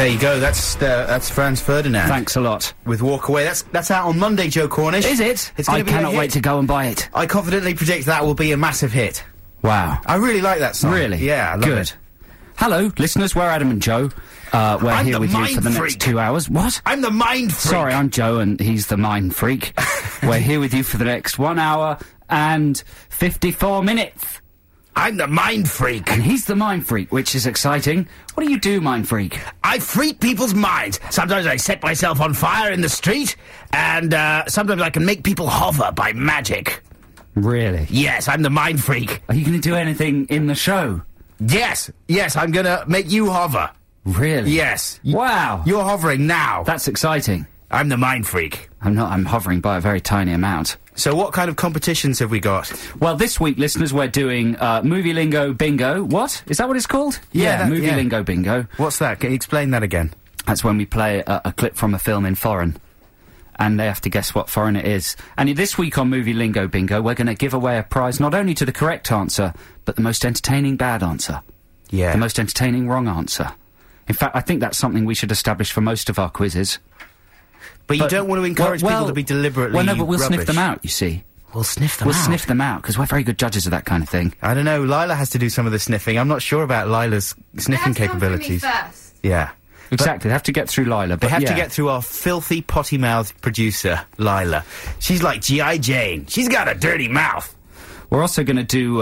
There you go. That's Franz Ferdinand. Thanks a lot. With Walk Away. That's out on Monday, Joe Cornish. Is it? It's gonna I be a cannot hit. wait to go and buy it. I confidently predict that will be a massive hit. Wow. I really like that song. Really? Yeah, I love Good. it. Hello, listeners, we're Adam and Joe. We're I'm here the with you mind for the freak. next 2 hours. What? I'm the mind freak. Sorry, I'm Joe and he's the mind freak. We're here with you for the next 1 hour and 54 minutes. I'm the mind freak. And he's the mind freak, which is exciting. What do you do, mind freak? I freak people's minds. Sometimes I set myself on fire in the street, and sometimes I can make people hover by magic. Really? Yes, I'm the mind freak. Are you going to do anything in the show? Yes, I'm gonna make you hover. Really? Yes. Wow. You're hovering now. That's exciting. I'm the mind freak. I'm not. I'm hovering by a very tiny amount. So what kind of competitions have we got? Well, this week, listeners, we're doing Movie Lingo Bingo. What? Is that what it's called? Yeah, Movie yeah. Lingo Bingo. What's that? Can you explain that again? That's when we play a clip from a film in foreign. And they have to guess what foreign it is. And this week on Movie Lingo Bingo, we're going to give away a prize not only to the correct answer, but the most entertaining bad answer. Yeah. The most entertaining wrong answer. In fact, I think that's something we should establish for most of our quizzes. But you don't want to encourage people to be deliberately Well, no, but we'll rubbish. sniff them out, you see. We'll sniff them We'll out. sniff them out, because we're very good judges of that kind of thing. I don't know. Lila has to do some of the sniffing. I'm not sure about Lila's sniffing capabilities. First. Yeah. Exactly, they have to get through Lila, They but have to yeah. get through our filthy, potty-mouthed producer, Lila. She's like G.I. Jane. She's got a dirty mouth. We're also going to do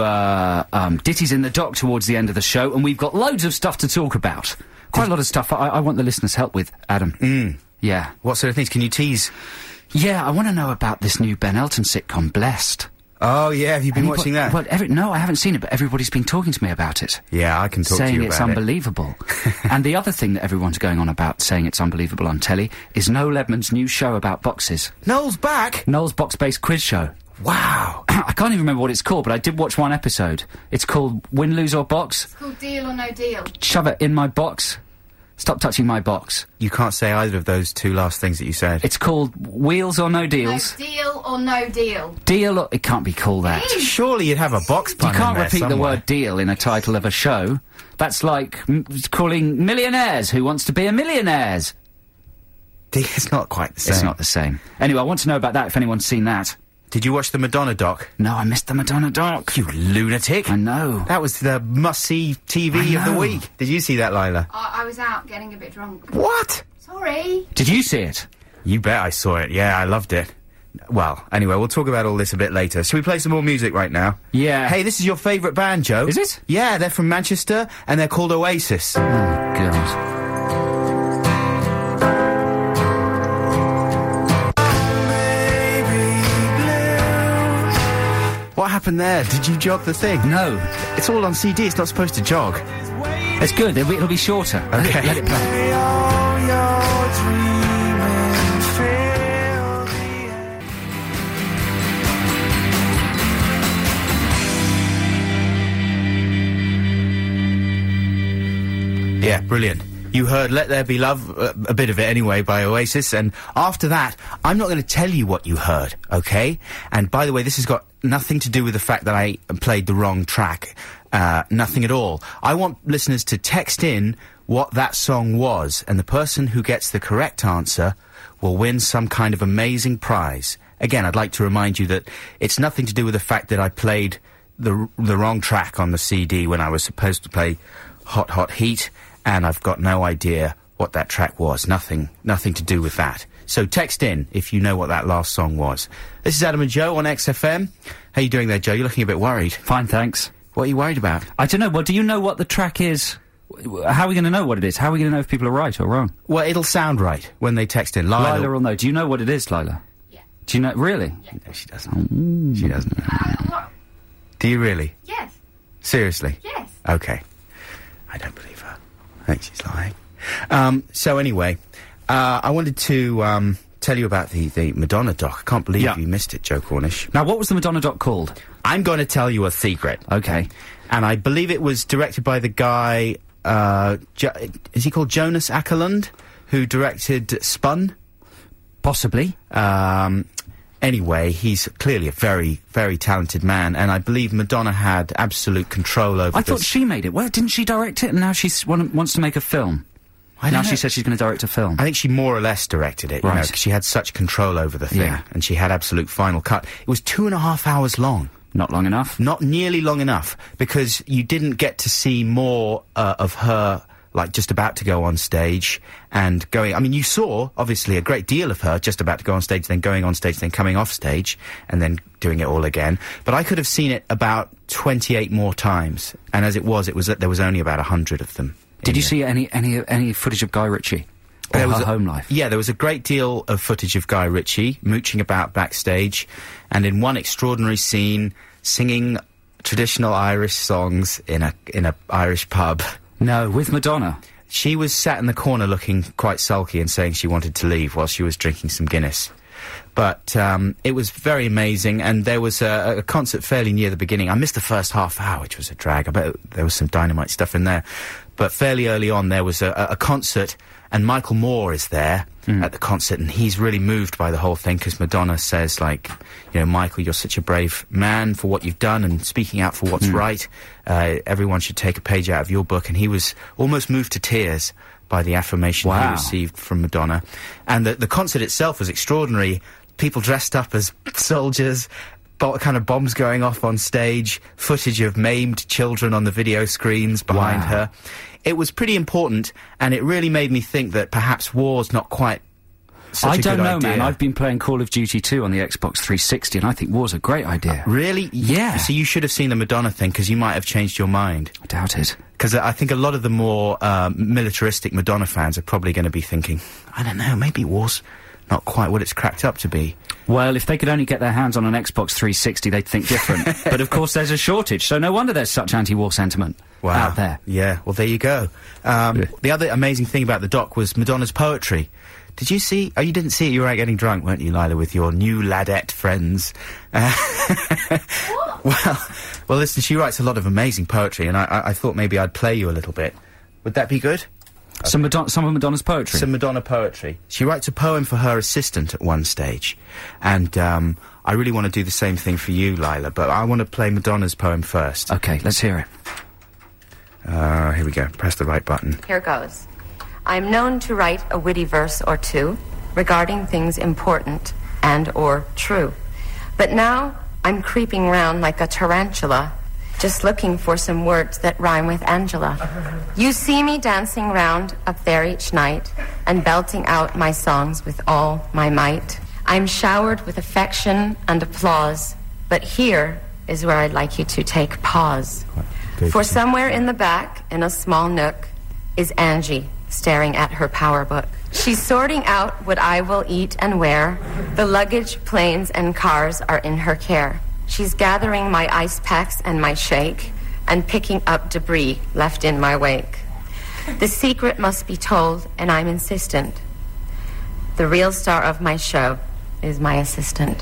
Ditties in the Dock towards the end of the show, and we've got loads of stuff to talk about. Quite a lot of stuff I want the listeners' help with, Adam. Yeah. What sort of things can you tease? Yeah, I want to know about this new Ben Elton sitcom, Blessed. Oh, yeah. Have you been watching that? Well, no, I haven't seen it, but everybody's been talking to me about it. Yeah, I can talk to saying you it's about it. unbelievable. And the other thing that everyone's going on about, saying it's unbelievable on telly, is Noel Edmonds' new show about boxes. Noel's back? Noel's box-based quiz show. Wow. I can't even remember what it's called, but I did watch one episode. It's called Win, Lose or Box. It's called Deal or No Deal. Shove it in my box. Stop touching my box. You can't say either of those two last things that you said. It's called Wheels or No Deals. No deal or no deal. Deal or... It can't be called that. Surely you'd have a box pun You can't in there repeat the somewhere. word deal in a title of a show. That's like calling millionaires Who Wants to Be a Millionaires. It's not quite the same. It's not the same. Anyway, I want to know about that if anyone's seen that. Did you watch the Madonna doc? No, I missed the Madonna doc. You lunatic. I know. That was the must-see TV of the know. week. Did you see that, Lila? I was out getting a bit drunk. What? Sorry. Did you see it? You bet I saw it. Yeah, I loved it. Well, anyway, we'll talk about all this a bit later. Shall we play some more music right now? Yeah. Hey, this is your favourite band, Joe. Is it? Yeah, they're from Manchester, and they're called Oasis. Oh, God. What happened there? Did you jog the thing? No. It's all on CD. It's not supposed to jog. It's good. It'll be shorter. Okay. Let it play. Yeah, brilliant. You heard Let There Be Love, a bit of it anyway, by Oasis, and after that, I'm not going to tell you what you heard, okay? And by the way, this has got nothing to do with the fact that I played the wrong track. Nothing at all. I want listeners to text in what that song was, and the person who gets the correct answer will win some kind of amazing prize. Again, I'd like to remind you that it's nothing to do with the fact that I played the wrong track on the CD when I was supposed to play Hot Hot Heat, and I've got no idea what that track was. Nothing to do with that. So text in if you know what that last song was. This is Adam and Joe on XFM. How you doing there, Joe? You're looking a bit worried. Fine, thanks. What are you worried about? I don't know. Well, do you know what the track is? How are we going to know what it is? How are we going to know if people are right or wrong? Well, it'll sound right when they text in. Lila will know. Do you know what it is, Lila? Yeah. Do you know? Really? No, she doesn't. She doesn't. What? Do you really? Yes. Seriously? Yes. Okay. I don't believe her. I think she's lying. So anyway, I wanted to tell you about the Madonna doc. I can't believe Yeah. you missed it, Joe Cornish. Now, what was the Madonna doc called? I'm going to tell you a secret. Okay. And I believe it was directed by the guy, is he called Jonas Åkerlund, who directed Spun? Possibly. Anyway, he's clearly a very, very talented man, and I believe Madonna had absolute control over I this. thought she made it. Well, didn't she direct it, and now she wants to make a film? I now don't she know. says she's going to direct a film. I think she more or less directed it, you know, Right. 'cause she had such control over the thing, Yeah. and she had absolute final cut. It was 2.5 hours long. Not long enough. Not nearly long enough, because you didn't get to see more of her, like, just about to go on stage and going... I mean, you saw, obviously, a great deal of her just about to go on stage, then going on stage, then coming off stage, and then doing it all again. But I could have seen it about 28 more times, and as it was there was only about 100 of them. Did you see any footage of Guy Ritchie? Or There was her a- home life? Yeah, there was a great deal of footage of Guy Ritchie mooching about backstage, and in one extraordinary scene, singing traditional Irish songs in a Irish pub. No, with Madonna. She was sat in the corner looking quite sulky and saying she wanted to leave while she was drinking some Guinness. But it was very amazing, and there was a concert fairly near the beginning. I missed the first half hour, which was a drag. I bet there was some dynamite stuff in there. But fairly early on, there was a concert, and Michael Moore is there at the concert, and he's really moved by the whole thing, because Madonna says, like, you know, Michael, you're such a brave man for what you've done and speaking out for what's right. Everyone should take a page out of your book. And he was almost moved to tears by the affirmation he Wow. received from Madonna. And the concert itself was extraordinary. People dressed up as soldiers, kind of bombs going off on stage, footage of maimed children on the video screens behind Wow. her. It was pretty important, and it really made me think that perhaps war's not quite such I a don't good know, idea. man. I've been playing Call of Duty 2 on the Xbox 360, and I think war's a great idea. Really? Yeah. So you should have seen the Madonna thing, because you might have changed your mind. I doubt it. Because I think a lot of the more militaristic Madonna fans are probably going to be thinking, I don't know, maybe war's not quite what it's cracked up to be. Well, if they could only get their hands on an Xbox 360, they'd think different. But of course, there's a shortage, so no wonder there's such anti-war sentiment out there. Yeah, well, there you go. The other amazing thing about the doc was Madonna's poetry. Did you see... Oh, you didn't see it. You were out getting drunk, weren't you, Lila, with your new ladette friends? Well, listen, she writes a lot of amazing poetry, and I thought maybe I'd play you a little bit. Would that be good? Some of Madonna's poetry. Some Madonna poetry. She writes a poem for her assistant at one stage. And I really want to do the same thing for you, Lila, but I want to play Madonna's poem first. Okay, let's hear it. Here we go. Press the right button. Here goes. I'm known to write a witty verse or two regarding things important and or true. But now I'm creeping round like a tarantula, just looking for some words that rhyme with Angela. You see me dancing round up there each night and belting out my songs with all my might. I'm showered with affection and applause, but here is where I'd like you to take pause. For somewhere in the back, in a small nook, is Angie staring at her power book. She's sorting out what I will eat and wear. The luggage, planes, and cars are in her care. She's gathering my ice packs and my shake and picking up debris left in my wake. The secret must be told, and I'm insistent. The real star of my show is my assistant.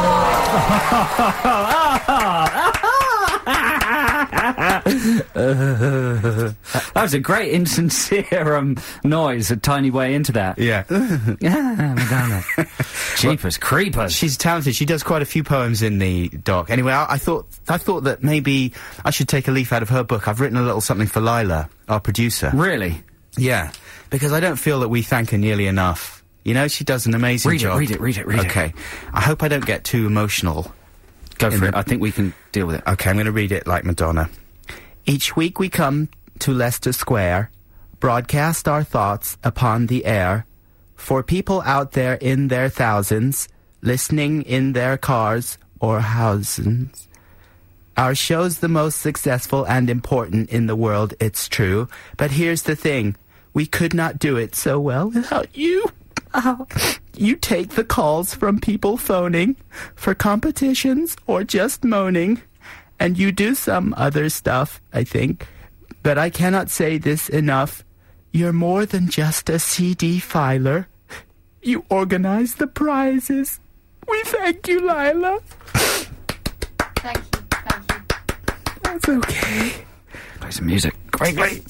That was a great insincere noise, a tiny way into that. Yeah. Yeah, Madonna. Jeepers creepers. She's talented. She does quite a few poems in the doc. Anyway, I thought that maybe I should take a leaf out of her book. I've written a little something for Lila, our producer. Really? Yeah. Because I don't feel that we thank her nearly enough. You know, she does an amazing job. Read it. Okay. I hope I don't get too emotional. Go for In it. the- I think we can deal with it. Okay, I'm going to read it like Madonna. Each week we come to Leicester Square, broadcast our thoughts upon the air, for people out there in their thousands, listening in their cars or houses. Our show's the most successful and important in the world, it's true, but here's the thing, we could not do it so well without you. You take the calls from people phoning for competitions or just moaning, and you do some other stuff, I think. But I cannot say this enough. You're more than just a CD filer. You organize the prizes. We thank you, Lila. Thank you. That's okay. Play some music. Great.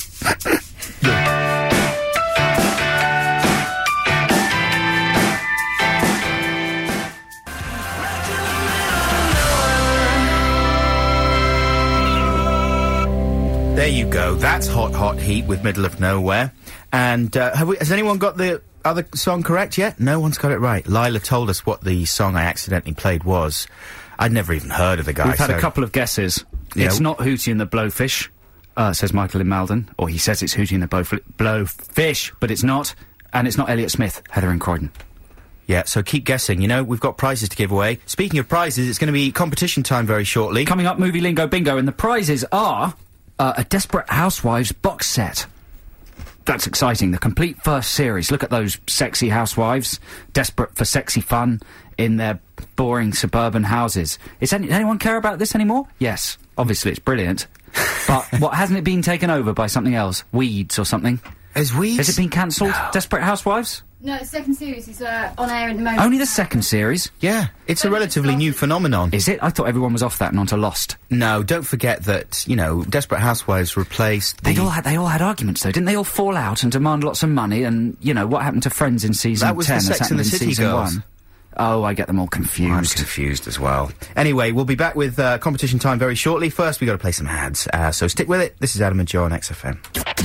There you go. That's Hot Hot Heat with Middle of Nowhere. And has anyone got the other song correct yet? No one's got it right. Lila told us what the song I accidentally played was. I'd never even heard of the guy. We've had a couple of guesses. Yeah. It's not Hootie and the Blowfish, says Michael in Malden. Or he says it's Hootie and the Blowfish, but it's not. And it's not Elliot Smith, Heather in Croydon. Yeah, so keep guessing. You know, we've got prizes to give away. Speaking of prizes, it's going to be competition time very shortly. Coming up, Movie Lingo Bingo, and the prizes are a Desperate Housewives box set. That's exciting. The complete first series. Look at those sexy housewives, desperate for sexy fun in their boring suburban houses. Does anyone care about this anymore? Yes. Obviously, it's brilliant. But what, hasn't it been taken over by something else? Weeds or something? Has it been cancelled? No. Desperate Housewives? No, the second series is on air at the moment. Only the second series? Yeah, it's a relatively new phenomenon. Is it? I thought everyone was off that and onto Lost. No, don't forget that, you know, Desperate Housewives replaced They all had arguments, though, didn't they all fall out and demand lots of money, and, you know, what happened to Friends in season 10? That was the Sex and the City girls. 1? Oh, I get them all confused. I'm confused as well. Anyway, we'll be back with competition time very shortly. First, we got to play some ads, so stick with it. This is Adam and Joe on XFM.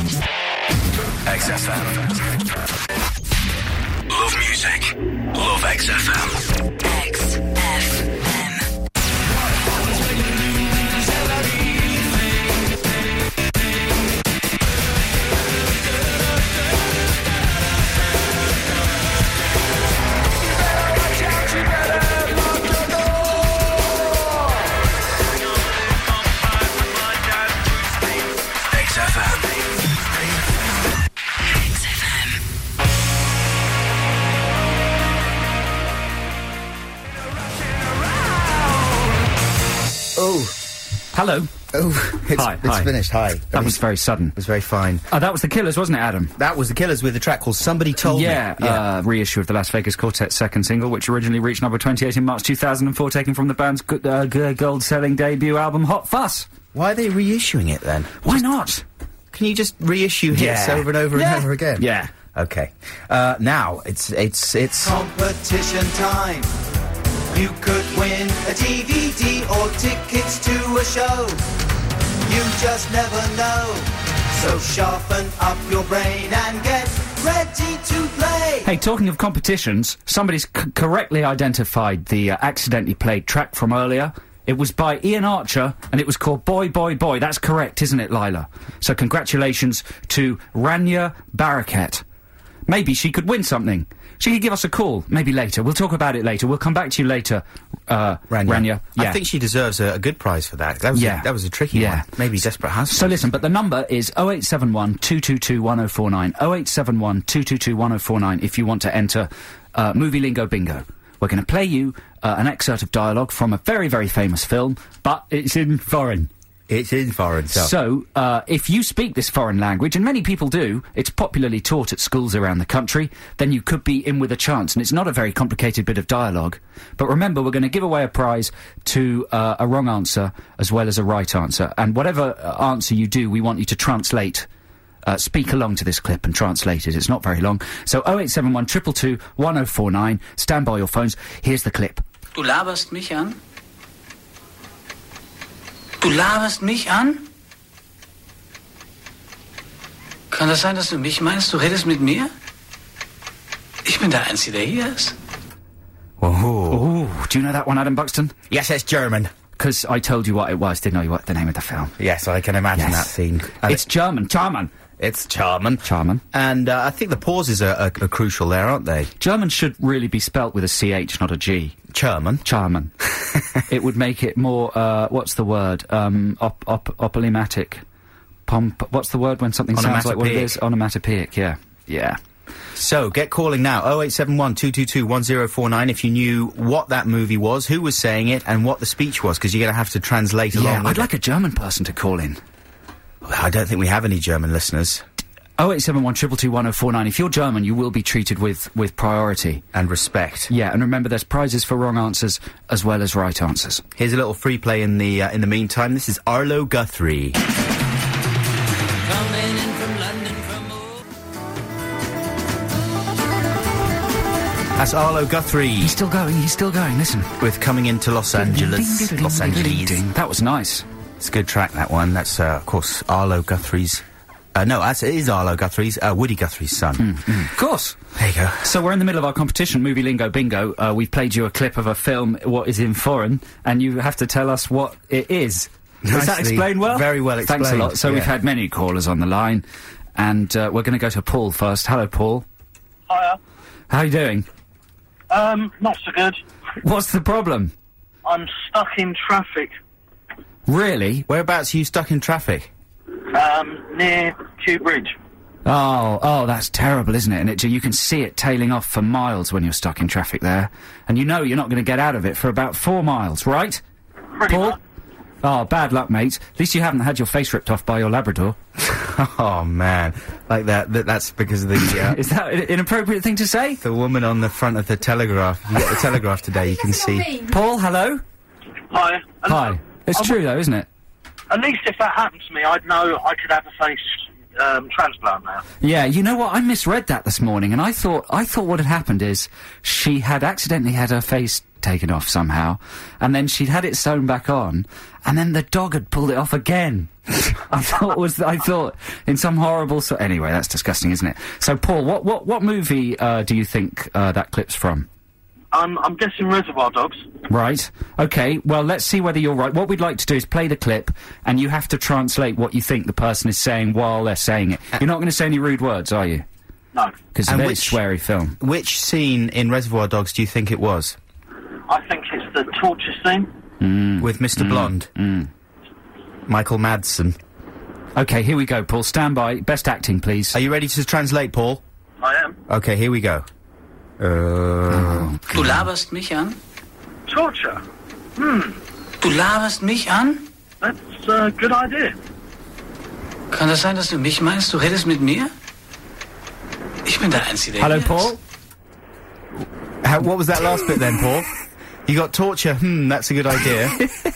XFM. Love music. Love XFM. XFM. Oh. Hello. Oh, it's finished. Hi. That was very sudden. It was very fine. That was the Killers, wasn't it, Adam? That was the Killers with a track called Somebody Told Me. Yeah, reissue of the Las Vegas Quartet's second single, which originally reached number 28 in March 2004, taken from the band's gold-selling debut album, Hot Fuss. Why are they reissuing it, then? Why not? Can you just reissue hits over and over and over again? Yeah. Okay. Now, it's competition time. You could win a DVD or tickets to a show. You just never know. So sharpen up your brain and get ready to play. Hey, talking of competitions, somebody's correctly identified the accidentally played track from earlier. It was by Ian Archer, and it was called Boy, Boy, Boy. That's correct, isn't it, Lila? So congratulations to Rania Barakat. Maybe she could win something. She could give us a call, maybe later. We'll talk about it later. We'll come back to you later, Rania. Yeah. I think she deserves a good prize for that. That was a tricky one. Maybe Desperate Housewives. So listen, but the number is 0871 222 1049. 0871 222 1049 if you want to enter Movie Lingo Bingo. We're going to play you an excerpt of dialogue from a very, very famous film, but it's in foreign. It's in foreign. So, if you speak this foreign language, and many people do, it's popularly taught at schools around the country, then you could be in with a chance, and it's not a very complicated bit of dialogue. But remember, we're going to give away a prize to a wrong answer as well as a right answer, and whatever answer you do, we want you to translate. Speak along to this clip and translate it. It's not very long. So 0871 222 1049. Stand by your phones. Here's the clip. Du laberst mich an? Du laberst mich an? Kann das sein, dass du mich meinst? Du redest mit mir? Ich bin der Einzige, der hier ist. Oh, do you know that one, Adam Buxton? Yes, it's German. Because I told you what it was, didn't I? What the name of the film? Yes, I can imagine that scene. It's German. Charman. It's Charman. Charman. And I think the pauses are crucial there, aren't they? German should really be spelt with a CH, not a G. Charman. Charman. It would make it more, what's the word? Opolematic. What's the word when something sounds like what it is? Onomatopoeic, yeah. Yeah. So, get calling now, 0871 222 1049 if you knew what that movie was, who was saying it, and what the speech was, because you're going to have to translate along with I'd like a German person to call in. I don't think we have any German listeners. 0871 222 1049. If you're German, you will be treated with priority. And respect. Yeah, and remember, there's prizes for wrong answers as well as right answers. Here's a little free play in the meantime. This is Arlo Guthrie. Coming in from London from That's Arlo Guthrie. He's still going, listen. With Coming into Los Angeles. Los Angeles. That was nice. It's a good track, that one. That's, of course, Arlo Guthrie's... it is Arlo Guthrie's, Woody Guthrie's son. Of course. There you go. So we're in the middle of our competition, Movie Lingo Bingo. We've played you a clip of a film, what is in foreign, and you have to tell us what it is. Does that Nicely, explain well? very well explained. Thanks a lot. So Yeah. we've had many callers on the line, and we're going to go to Paul first. Hello, Paul. Hiya. How are you doing? Not so good. What's the problem? I'm stuck in traffic, Really? Whereabouts are you stuck in traffic? near Kew Bridge. Oh, that's terrible, isn't it? And you can see it tailing off for miles when you're stuck in traffic there. And you know you're not going to get out of it for about 4 miles, right? Pretty Paul? much. Oh, bad luck, mate. At least you haven't had your face ripped off by your Labrador. Oh, man. Like that's because of the, Is that an inappropriate thing to say? the woman on the front of the Telegraph. You get the Telegraph today, you can see. Paul, hello? Hiya. And Hi. It's true, though, isn't it? At least if that happened to me, I'd know I could have a face transplant now. Yeah, you know what? I misread that this morning, and I thought what had happened is she had accidentally had her face taken off somehow, and then she'd had it sewn back on, and then the dog had pulled it off again. I thought in some horrible anyway, that's disgusting, isn't it? So, Paul, what movie do you think that clip's from? I'm guessing Reservoir Dogs. Right. Okay, well, let's see whether you're right. What we'd like to do is play the clip, and you have to translate what you think the person is saying while they're saying it. You're not going to say any rude words, are you? No. Because it's a And very which- sweary film. Which scene in Reservoir Dogs do you think it was? I think it's the torture scene. With Mr. Blonde? Michael Madsen. Okay, here we go, Paul. Stand by. Best acting, please. Are you ready to translate, Paul? I am. Okay, here we go. Du laberst mich an? Torture? Du laberst mich an? That's a good idea. Kann das sein, dass du mich meinst? Du redest mit mir? Ich bin der Einzige, der Hello, hier Paul? ist. What was that last bit then, Paul? You got torture, that's a good idea.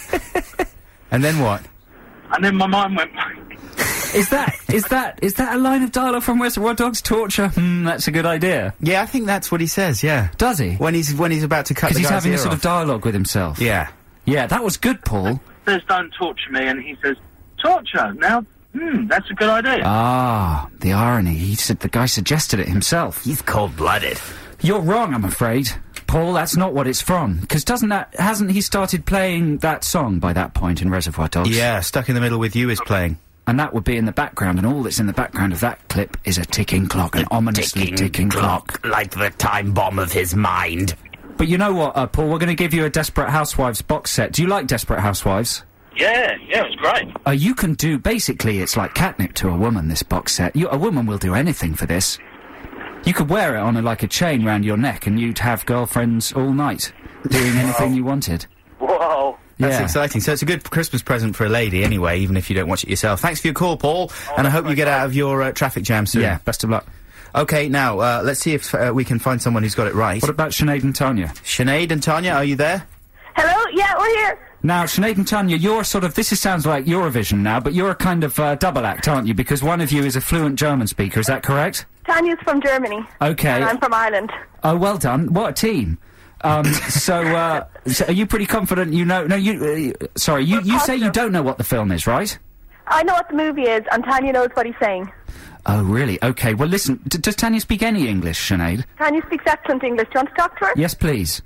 And then what? And then my mind went blank. Is that a line of dialogue from Reservoir Dogs? Torture? That's a good idea. Yeah, I think that's what he says, yeah. Does he? When he's about to cut Because the he's guy's having a ear sort off. of dialogue with himself. Yeah. Yeah, that was good, Paul. Says don't torture me, and he says, torture? Now, that's a good idea. Ah, the irony. He said the guy suggested it himself. He's cold-blooded. You're wrong, I'm afraid. Paul, that's not what it's from. Because hasn't he started playing that song by that point in Reservoir Dogs? Yeah, Stuck in the Middle with You is playing. And that would be in the background, and all that's in the background of that clip is a ticking clock, an ominously ticking clock. Like the time bomb of his mind. But you know what, Paul, we're going to give you a Desperate Housewives box set. Do you like Desperate Housewives? Yeah, it was great. You can do, basically, it's like catnip to a woman, this box set. A woman will do anything for this. You could wear it on like a chain round your neck, and you'd have girlfriends all night, doing anything you wanted. Whoa. That's Yeah. exciting. So it's a good Christmas present for a lady anyway, even if you don't watch it yourself. Thanks for your call, Paul, and I hope you get out of your traffic jam soon. Yeah, best of luck. Okay, now, let's see if we can find someone who's got it right. What about Sinead and Tanya? Sinead and Tanya, are you there? Hello? Yeah, we're here. Now, Sinead and Tanya, you're sort of, sounds like Eurovision now, but you're a kind of double act, aren't you? Because one of you is a fluent German speaker, is that correct? Tanya's from Germany. Okay. And I'm from Ireland. Oh, well done. What a team. So are you pretty confident you know... No, you say you don't know what the film is, right? I know what the movie is, and Tanya knows what he's saying. Oh, really? Okay, well, listen, does Tanya speak any English, Sinead? Tanya speaks excellent English. Do you want to talk to her? Yes, please.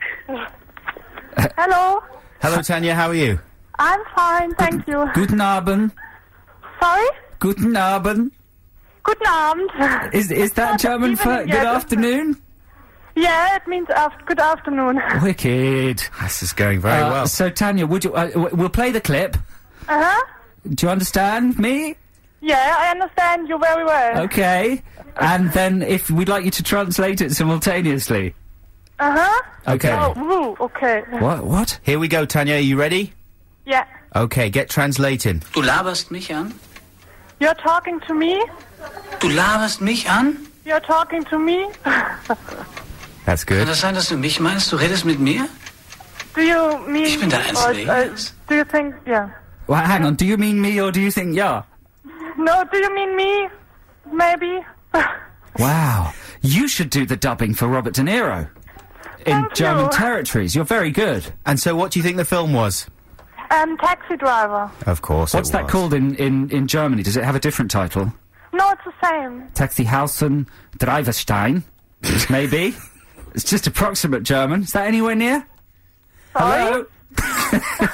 Hello? Hello, Tanya, how are you? I'm fine, thank you. Guten Abend. Sorry? Guten Abend. Guten Abend. Is that German for Evening, good yeah. afternoon? Yeah, it means good afternoon. Wicked. This is going very well. So, Tanya, would you... we'll play the clip. Uh-huh. Do you understand me? Yeah, I understand you very well. Okay. And then if we'd like you to translate it simultaneously. Uh-huh. Okay. Oh, okay. What? Here we go, Tanya, are you ready? Yeah. Okay, get translating. Du laberst mich an? You're talking to me? Du laberst mich an? You're talking to me? That's Kann good. das sein, dass du mich meinst? Du redest mit mir? Do you mean... Ich bin der Einzige, der hier ist. do you think... Yeah. Well, hang on, do you mean me or do you think yeah? No, do you mean me? Maybe. Wow. You should do the dubbing for Robert De Niro. In Thank German you. territories. You're very good. And so what do you think the film was? Taxi driver. Of course. What's that called in Germany? Does it have a different title? No, it's the same. Taxihausen Driverstein, maybe. It's just approximate German. Is that anywhere near? Sorry? Hello?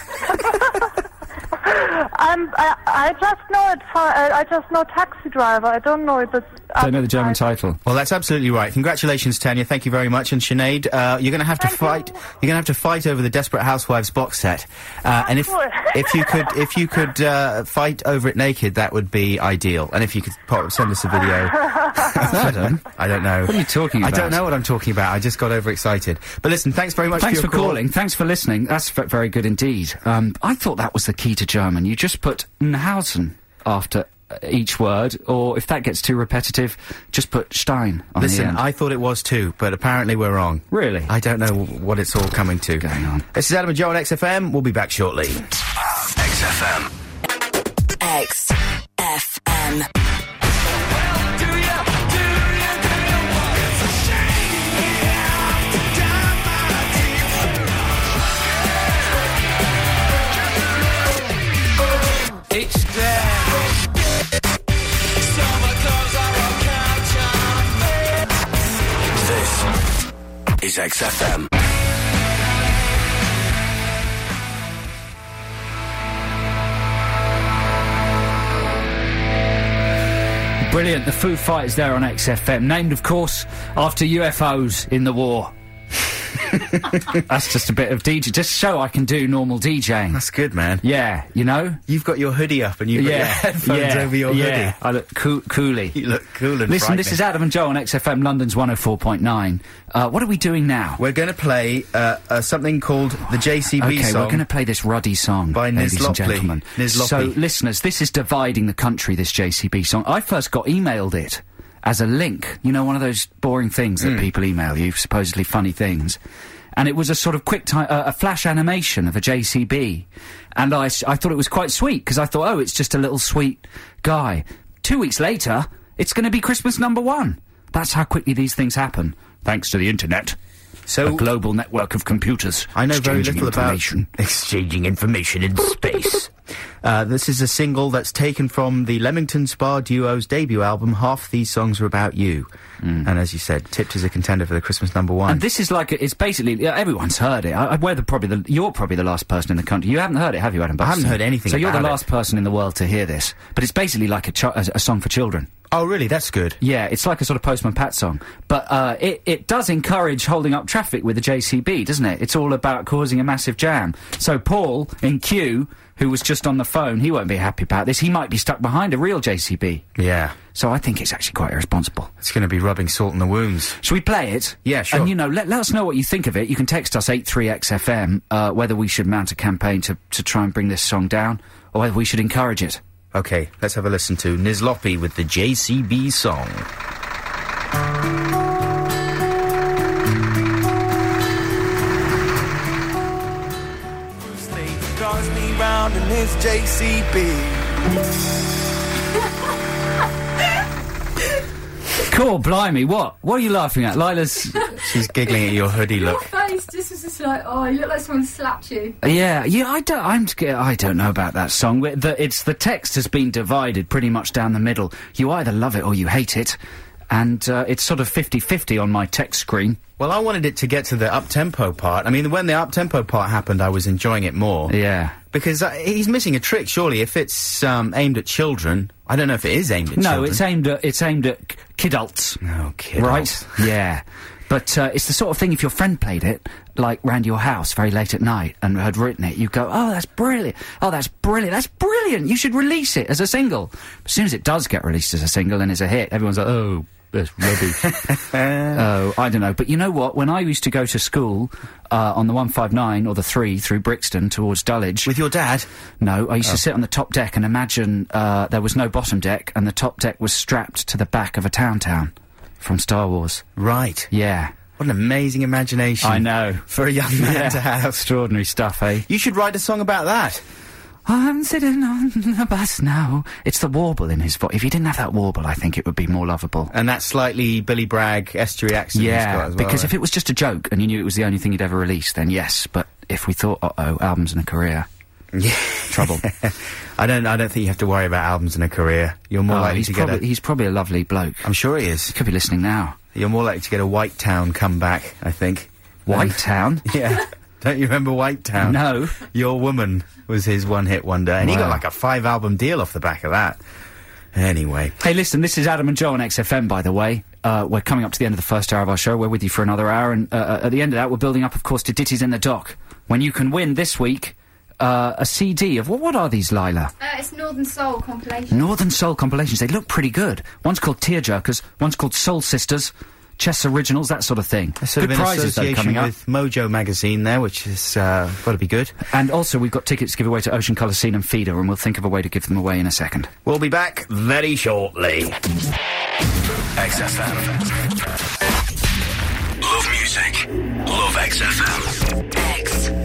I just know it. I just know taxi driver. I don't know it. Don't know the German title. Well, that's absolutely right. Congratulations, Tanya. Thank you very much. And Sinead, you're going to have to fight. You're going to have to fight over the Desperate Housewives box set. And if you could fight over it naked, that would be ideal. And if you could send us a video. I don't know. What are you talking about? I don't know what I'm talking about. I just got overexcited. But listen, thanks very much. Thanks for your for call. calling. Thanks for listening. That's very good indeed. I thought that was the key to German. You just put Nhausen after each word, or if that gets too repetitive, just put Stein on the end. Listen, I thought it was too, but apparently we're wrong. Really? I don't know what it's all coming to. What's going on? This is Adam and Joe on XFM. We'll be back shortly. XFM. XFM. It's there. Summer clothes are on couch. This is XFM. Brilliant. The Foo Fighters there on XFM. Named, of course, after UFOs in the war. That's just a bit of DJ. Just so I can do normal DJing. That's good, man. Yeah, you know? You've got your hoodie up and you've got your headphones over your hoodie. I look coolly. You look cool and Listen, this is Adam and Joe on XFM, London's 104.9. What are we doing now? We're going to play something called the JCB okay, song. we're going to play this ruddy song, by ladies and gentlemen. Niz So, Loppy. listeners, this is dividing the country, this JCB song. I first got emailed it as a link. You know, one of those boring things that people email you, supposedly funny things. And it was a sort of quick time, a flash animation of a JCB. And I thought it was quite sweet, because I thought, oh, it's just a little sweet guy. 2 weeks later, it's going to be Christmas #1. That's how quickly these things happen. Thanks to the internet. So a global network of computers. I know very little about information. exchanging information in space. This is a single that's taken from the Leamington Spa Duo's debut album, Half These Songs Are About You. And as you said, tipped as a contender for the Christmas #1. And this is like, it's basically, everyone's heard it. You're probably the last person in the country. You haven't heard it, have you, Adam Buxton? I haven't heard anything So you're the about it. last person in the world to hear this. But it's basically like a song for children. Oh, really? That's good. Yeah, it's like a sort of Postman Pat song. But it does encourage holding up traffic with the JCB, doesn't it? It's all about causing a massive jam. So Paul, in Kew, who was just on the phone, he won't be happy about this. He might be stuck behind a real JCB. Yeah. So I think it's actually quite irresponsible. It's going to be rubbing salt in the wounds. Shall we play it? Yeah, sure. And, you know, let us know what you think of it. You can text us 83XFM, whether we should mount a campaign to try and bring this song down, or whether we should encourage it. Okay, let's have a listen to Niz Loppy with the JCB song. Draws me round in his JCB. Cool, blimey, what? What are you laughing at? Lila's... She's giggling at your hoodie Your look. face just like, oh, you look like someone slapped you. Yeah, I don't know about that song. The text has been divided pretty much down the middle. You either love it or you hate it. And it's sort of 50-50 on my text screen. Well, I wanted it to get to the up-tempo part. I mean, when the up-tempo part happened, I was enjoying it more. Yeah. Because he's missing a trick, surely. If it's aimed at children, I don't know if it is aimed at children. No, it's aimed at kidults. Oh, kidults. Right? Yeah. But it's the sort of thing, if your friend played it, like, round your house very late at night and had written it, you go, oh, that's brilliant. Oh, that's brilliant. That's brilliant. You should release it as a single. As soon as it does get released as a single and is a hit, everyone's like, oh, that's rubbish. Oh, I don't know. But you know what? When I used to go to school on the 159 or the 3 through Brixton towards Dulwich... With your dad? No, I used to sit on the top deck and imagine there was no bottom deck and the top deck was strapped to the back of a Town from Star Wars. Right. Yeah. What an amazing imagination. I know. For a young man to have. Extraordinary stuff, eh? You should write a song about that. I'm sitting on the bus now. It's the warble in his voice. If he didn't have that warble, I think it would be more lovable. And that slightly Billy Bragg estuary accent he's got as well, because right? if it was just a joke and you knew it was the only thing he'd ever released, then yes. But if we thought, uh-oh, albums and a career... Yeah. Trouble. I don't think you have to worry about albums in a career. You're more likely to get he's probably a lovely bloke. I'm sure he is. He could be listening now. You're more likely to get a White Town comeback, I think. White Town? Yeah. Don't you remember White Town? No. Your Woman was his one hit wonder, and he got like a 5-album deal off the back of that. Anyway. Hey, listen, this is Adam and Joe on XFM, by the way. We're coming up to the end of the first hour of our show. We're with you for another hour, and at the end of that, we're building up, of course, to Ditties in the Dock, when you can win this week a CD of... What are these, Lila? It's Northern Soul compilations. Northern Soul compilations. They look pretty good. One's called Tearjerkers, one's called Soul Sisters, Chess Originals, that sort of thing. Sort good of prizes, though, coming up. with Mojo magazine there, which is got to be good. And also, we've got tickets to give away to Ocean Colour Scene and Feeder, and we'll think of a way to give them away in a second. We'll be back very shortly. XFM. Love music. Love XFM. XFM.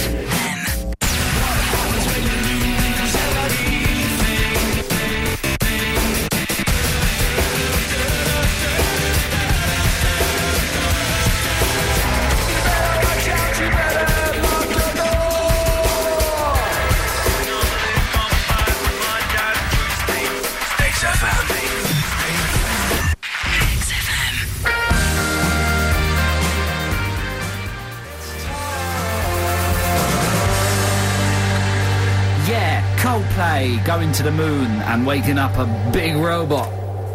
Coldplay going to the moon and waking up a big robot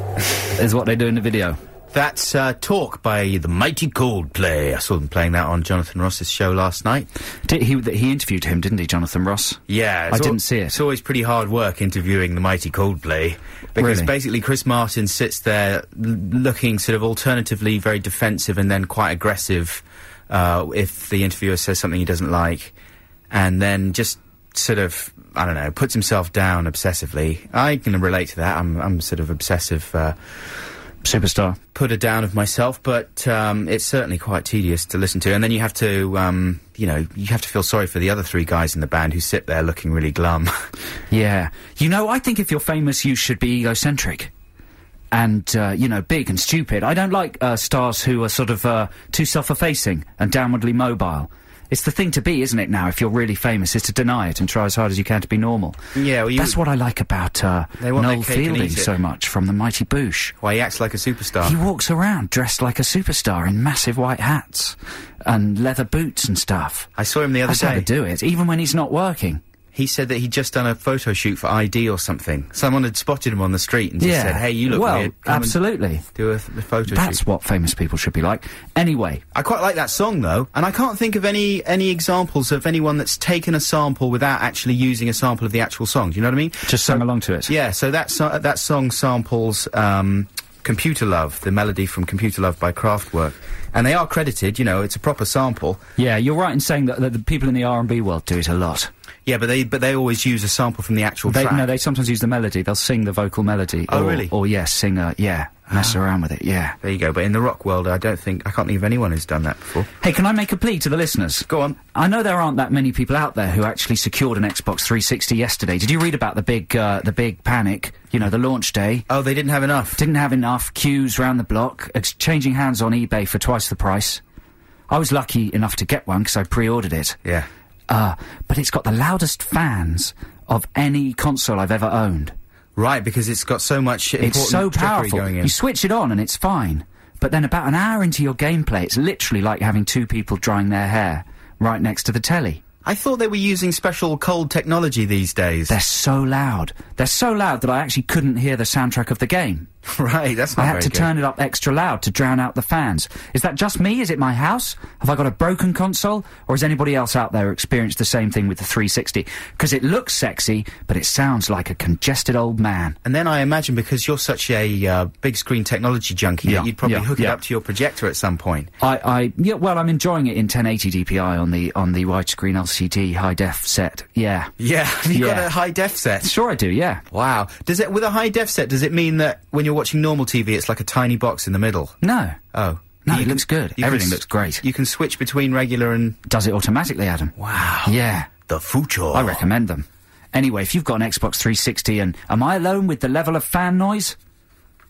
is what they do in the video. That's Talk by the mighty Coldplay. I saw them playing that on Jonathan Ross's show last night. He interviewed him, didn't he, Jonathan Ross? Yeah. I didn't see it. It's always pretty hard work interviewing the mighty Coldplay. Because basically Chris Martin sits there looking sort of alternatively very defensive and then quite aggressive if the interviewer says something he doesn't like. And then just sort of, I don't know, puts himself down obsessively. I can relate to that. I'm sort of obsessive... superstar. Put a down of myself, but it's certainly quite tedious to listen to. And then you have to, you know, you have to feel sorry for the other 3 guys in the band who sit there looking really glum. Yeah. You know, I think if you're famous, you should be egocentric. And, you know, big and stupid. I don't like stars who are sort of too self-effacing and downwardly mobile. It's the thing to be, isn't it, now, if you're really famous, is to deny it and try as hard as you can to be normal. Yeah, well, that's what I like about Noel Fielding so much from the Mighty Boosh. Why, he acts like a superstar. He walks around dressed like a superstar in massive white hats and leather boots and stuff. I saw him the other day. That's how to do it, even when he's not working. He said that he'd just done a photo shoot for ID or something. Someone had spotted him on the street and just said, hey, you look weird. Come absolutely. Do a photo shoot. That's what famous people should be like. Anyway. I quite like that song, though, and I can't think of any examples of anyone that's taken a sample without actually using a sample of the actual song. Do you know what I mean? Just sung along to it. Yeah, so that song samples, Computer Love, the melody from Computer Love by Kraftwerk. And they are credited, you know, it's a proper sample. Yeah, you're right in saying that the people in the R&B world do it a lot. Yeah, but they always use a sample from the actual track. No, they sometimes use the melody. They'll sing the vocal melody. Oh, really? Or sing mess around with it, yeah. There you go, but in the rock world, I can't think of anyone who's done that before. Hey, can I make a plea to the listeners? Go on. I know there aren't that many people out there who actually secured an Xbox 360 yesterday. Did you read about the big panic? You know, the launch day. Oh, they didn't have enough. Didn't have enough. Queues round the block. Exchanging hands on eBay for twice the price. I was lucky enough to get one because I pre-ordered it. Yeah. But it's got the loudest fans of any console I've ever owned. Right, because it's got so much important it's so powerful. Going in. You switch it on and it's fine. But then about an hour into your gameplay, it's literally like having 2 people drying their hair right next to the telly. I thought they were using special cold technology these days. They're so loud. They're so loud that I actually couldn't hear the soundtrack of the game. Right, that's not I very had to good. turn it up extra loud to drown out the fans. Is that just me? Is it my house? Have I got a broken console? Or has anybody else out there experienced the same thing with the 360? Because it looks sexy, but it sounds like a congested old man. And then I imagine because you're such a big screen technology junkie that you'd probably hook it up to your projector at some point. Well, I'm enjoying it in 1080 DPI on the widescreen LCD high def set. Yeah. Yeah. Have you got a high def set? Sure I do, yeah. Wow. With a high def set, does it mean that when you're watching normal TV, it's like a tiny box in the middle? No. Oh. No, it looks good. Everything looks great. You can switch between regular and... Does it automatically, Adam. Wow. Yeah. The future. I recommend them. Anyway, if you've got an Xbox 360 and am I alone with the level of fan noise?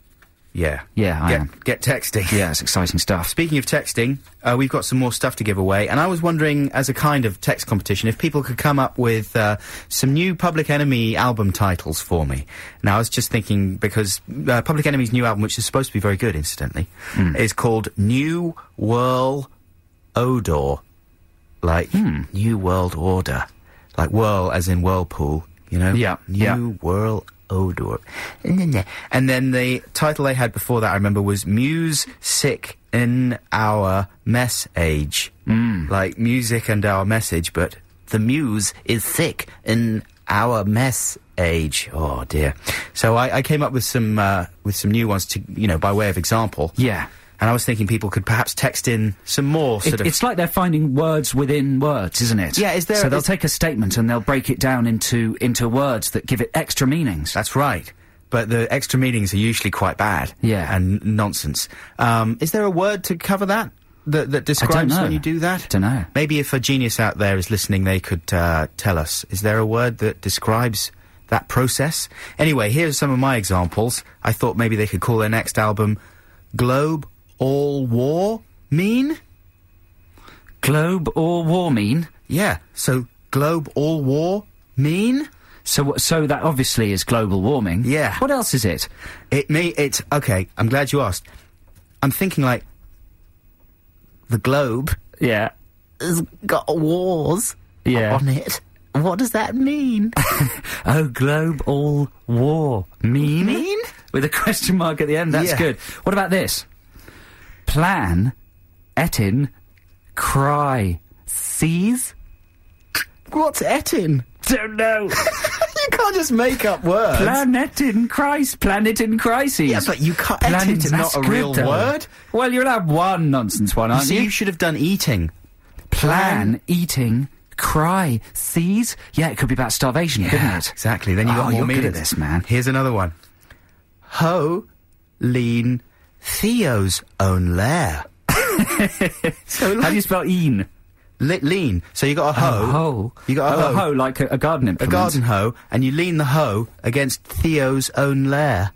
Yeah. Yeah, I am. Get texting. Yeah, it's exciting stuff. Speaking of texting, we've got some more stuff to give away, and I was wondering, as a kind of text competition, if people could come up with some new Public Enemy album titles for me. Now, I was just thinking, because Public Enemy's new album, which is supposed to be very good, incidentally, is called New World Odor. Like, New World Order. Like whirl as in whirlpool, you know? Yeah. New World Odor. And then the title they had before that, I remember, was Muse Sick in Our Mess Age. Like music and our message, but the muse is sick in our mess age. Oh dear. So I came up with some new ones to, you know, by way of example. Yeah. And I was thinking people could perhaps text in some more sort of... It's like they're finding words within words, isn't it? Yeah, is there... So they'll take a statement and they'll break it down into words that give it extra meanings. That's right. But the extra meanings are usually quite bad. Yeah. And nonsense. Is there a word to cover that? That describes when you do that? Don't know. Maybe if a genius out there is listening, they could tell us. Is there a word that describes that process? Anyway, here's some of my examples. I thought maybe they could call their next album Globe All War Mean? Globe All War Mean? Yeah, so Globe All War Mean? So that obviously is global warming. Yeah. What else is it? It's okay, I'm glad you asked. I'm thinking like, the globe... Yeah. ...has got wars on it. What does that mean? Oh, Globe All War Mean? Mean? With a question mark at the end, that's good. What about this? Plan, etin, cry, seize? What's etin? Don't know. You can't just make up words. Planet in crisis. Yeah, but you can't... Etin's not a real word. Well, you're allowed one nonsense one, aren't you? You should have done eating. Plan, eating, cry, seize? Yeah, it could be about starvation, couldn't it? Exactly. Then you got more you're meaning. good at this, man. Here's another one. Ho, lean, Theo's own lair. So like, how do you spell een? Lean. So you got a hoe. Hoe. You got a hoe. A hoe, like a garden implement. A garden hoe, and you lean the hoe against Theo's own lair.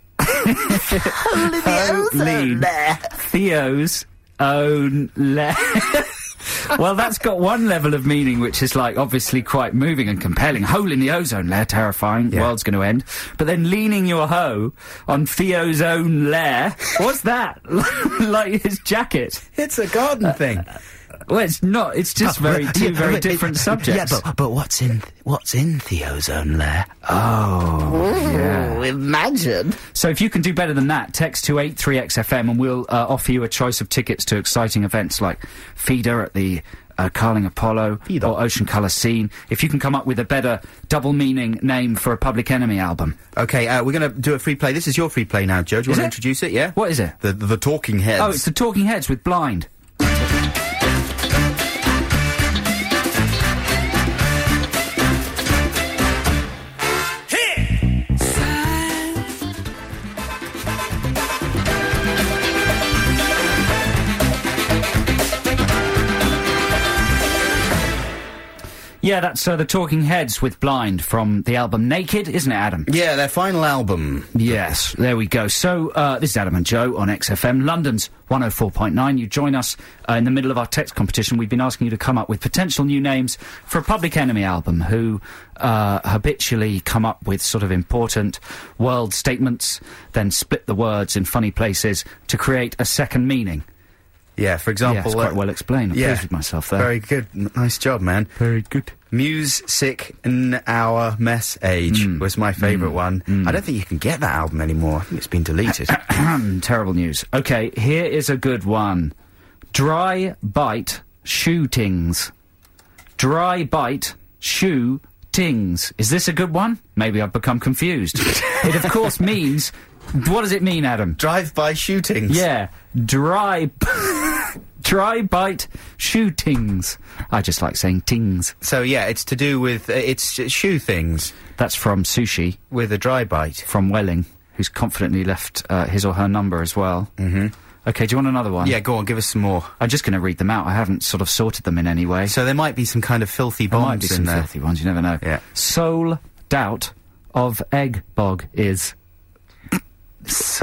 Lean. Theo's own lair. Well, that's got one level of meaning, which is, like, obviously quite moving and compelling. Hole in the ozone layer, terrifying. Yeah. World's going to end. But then leaning your hoe on Theo's own lair, what's that? Like his jacket. It's a garden thing. Well, it's not. It's just two very different subjects. Yeah, but what's in Theo's own lair? Oh, yeah. Imagine. So if you can do better than that, text to 83XFM and we'll offer you a choice of tickets to exciting events like Feeder at the Carling Apollo or Ocean Colour Scene. If you can come up with a better double meaning name for a Public Enemy album. Okay, we're going to do a free play. This is your free play now, Joe. Do you want to introduce it? Yeah. What is it? The Talking Heads. Oh, it's the Talking Heads with Blind. Yeah, that's the Talking Heads with Blind from the album Naked, isn't it, Adam? Yeah, their final album. Yes, there we go. So, this is Adam and Joe on XFM, London's 104.9. You join us in the middle of our text competition. We've been asking you to come up with potential new names for a Public Enemy album who habitually come up with sort of important world statements, then split the words in funny places to create a second meaning. Yeah, for example... Yeah, it's quite well explained. I'm pleased with myself there. Very good. Nice job, man. Very good. Muse Sick in Our Mess Age was my favourite one. I don't think you can get that album anymore. I think it's been deleted. Terrible news. Okay, here is a good one. Dry Bite Shootings. Dry Bite Shootings. Is this a good one? Maybe I've become confused. It, of course, means... What does it mean, Adam? Drive-by shootings. Yeah. Dry bite shootings. I just like saying tings. So, yeah, it's to do with... it's shoe things. That's from Sushi. With a dry bite. From Welling, who's confidently left his or her number as well. Mm-hmm. Okay, do you want another one? Yeah, go on, give us some more. I'm just going to read them out. I haven't sort of sorted them in any way. So there might be some kind of filthy bombs there might be some filthy ones, you never know. Yeah. Sole doubt of egg bog is... So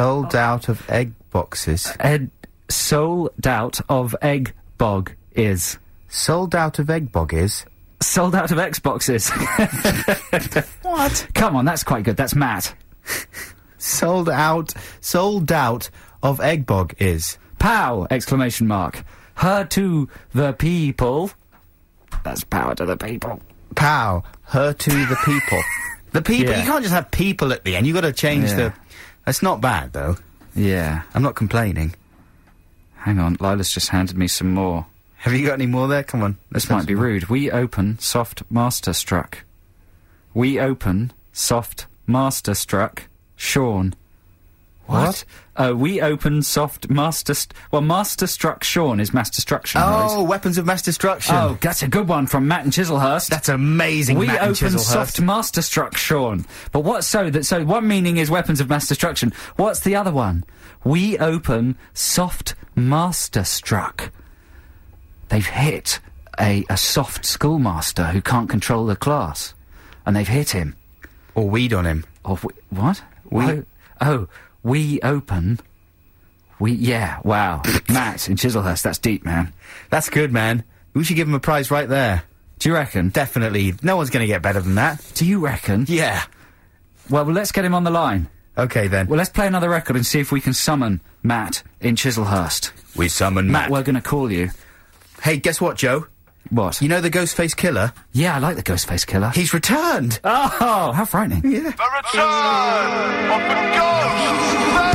Sold out of egg boxes. Sold out of egg bog is. Sold out of egg bog is? Sold out of Xboxes. What? Come on, that's quite good. That's Matt. Sold out of egg bog is? Pow! Exclamation mark. Her to the people. That's power to the people. Pow. Her to the people. The people. Yeah. You can't just have people at the end. You got to change Yeah. the. That's not bad though. Yeah. I'm not complaining. Hang on, Lila's just handed me some more. Have you got any more there? Come on. This might be rude. We open soft master struck. We open soft master struck. Sean. What? We open soft master... master struck Sean is mass destruction. Oh, weapons of mass destruction. Oh, that's a good one from Matt and Chislehurst. That's amazing. We Matt and open Chislehurst. soft master struck Sean. But what? So one meaning is weapons of mass destruction. What's the other one? We open soft master struck. They've hit a soft schoolmaster who can't control the class, and they've hit him. Or weed on him. Or what? We open. Yeah, wow. Matt in Chislehurst, that's deep, man. That's good, man. We should give him a prize right there. Do you reckon? Definitely. No one's going to get better than that. Do you reckon? Yeah. Well, let's get him on the line. Okay, then. Well, let's play another record and see if we can summon Matt in Chislehurst. We summon Matt, we're going to call you. Hey, guess what, Joe? What? You know the Ghostface Killer? Yeah, I like the Ghostface Killer. He's returned! Oh, how frightening. Yeah. The return of the Ghostface